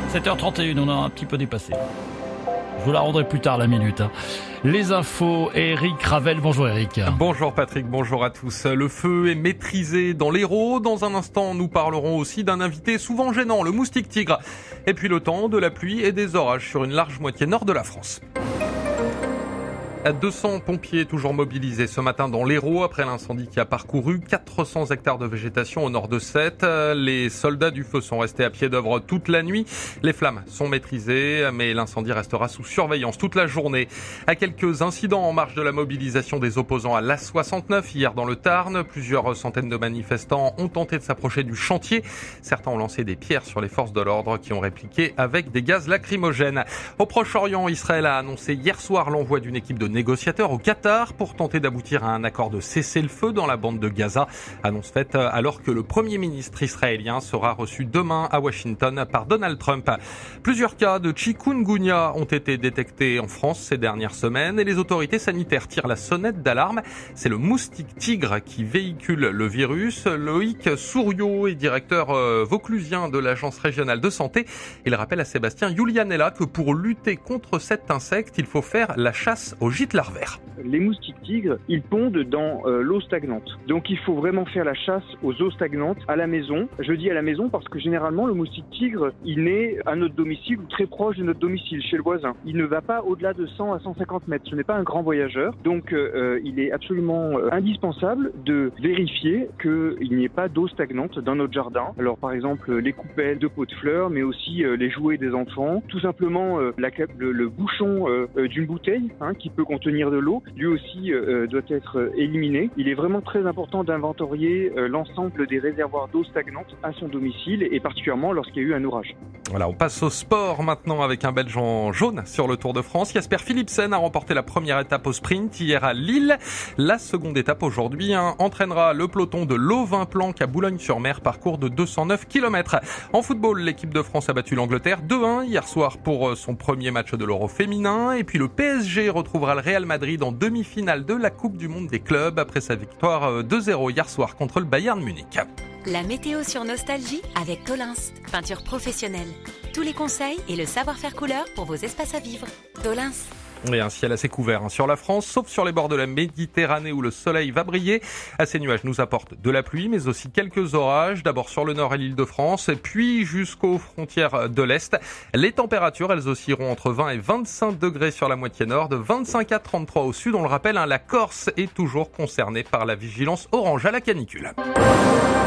7h31, on a un petit peu dépassé. Je vous la rendrai plus tard la minute. Les infos, Eric Ravel. Bonjour Eric. Bonjour Patrick, bonjour à tous. Le feu est maîtrisé dans l'Hérault. Dans un instant, nous parlerons aussi d'un invité souvent gênant, le moustique tigre. Et puis le temps, de la pluie et des orages sur une large moitié nord de la France. 200 pompiers toujours mobilisés ce matin dans l'Hérault après l'incendie qui a parcouru 400 hectares de végétation au nord de Sète. Les soldats du feu sont restés à pied d'œuvre toute la nuit. Les flammes sont maîtrisées, mais l'incendie restera sous surveillance toute la journée. À quelques incidents en marge de la mobilisation des opposants à l'A69 hier dans le Tarn, plusieurs centaines de manifestants ont tenté de s'approcher du chantier. Certains ont lancé des pierres sur les forces de l'ordre qui ont répliqué avec des gaz lacrymogènes. Au Proche-Orient, Israël a annoncé hier soir l'envoi d'une équipe de négociateurs au Qatar pour tenter d'aboutir à un accord de cessez-le-feu dans la bande de Gaza. Annonce faite alors que le Premier ministre israélien sera reçu demain à Washington par Donald Trump. Plusieurs cas de chikungunya ont été détectés en France ces dernières semaines et les autorités sanitaires tirent la sonnette d'alarme. C'est le moustique tigre qui véhicule le virus. Loïc Souriau est directeur vauclusien de l'Agence régionale de santé. Il rappelle à Sébastien Julianella que pour lutter contre cet insecte, il faut faire la chasse aux gîtes larvaires. Les moustiques tigres, ils pondent dans l'eau stagnante. Donc il faut vraiment faire la chasse aux eaux stagnantes à la maison. Je dis à la maison parce que généralement le moustique tigre, il naît à notre domicile ou très proche de notre domicile, chez le voisin. Il ne va pas au-delà de 100 à 150 mètres. Ce n'est pas un grand voyageur. Donc il est absolument indispensable de vérifier qu'il n'y ait pas d'eau stagnante dans notre jardin. Alors par exemple les coupelles de pots de fleurs, mais aussi les jouets des enfants. Tout simplement le bouchon d'une bouteille qui peut contenir de l'eau, lui aussi doit être éliminé. Il est vraiment très important d'inventorier l'ensemble des réservoirs d'eau stagnante à son domicile et particulièrement lorsqu'il y a eu un orage. Voilà, on passe au sport maintenant avec un Belge en jaune sur le Tour de France. Jasper Philipsen a remporté la première étape au sprint hier à Lille. La seconde étape aujourd'hui entraînera le peloton de l'Auvin-Planck à Boulogne-sur-Mer, parcours de 209 km. En football, l'équipe de France a battu l'Angleterre 2-1 hier soir pour son premier match de l'Euro féminin. Et puis le PSG retrouvera le Real Madrid en demi-finale de la Coupe du Monde des clubs après sa victoire 2-0 hier soir contre le Bayern Munich. La météo sur Nostalgie avec Tolins, peinture professionnelle. Tous les conseils et le savoir-faire couleur pour vos espaces à vivre. Tolins. Et un ciel assez couvert sur la France, sauf sur les bords de la Méditerranée où le soleil va briller. Ces nuages nous apportent de la pluie, mais aussi quelques orages. D'abord sur le nord et l'Île-de-France, puis jusqu'aux frontières de l'Est. Les températures, elles oscilleront entre 20 et 25 degrés sur la moitié nord, de 25 à 33 au sud. On le rappelle, la Corse est toujours concernée par la vigilance orange à la canicule.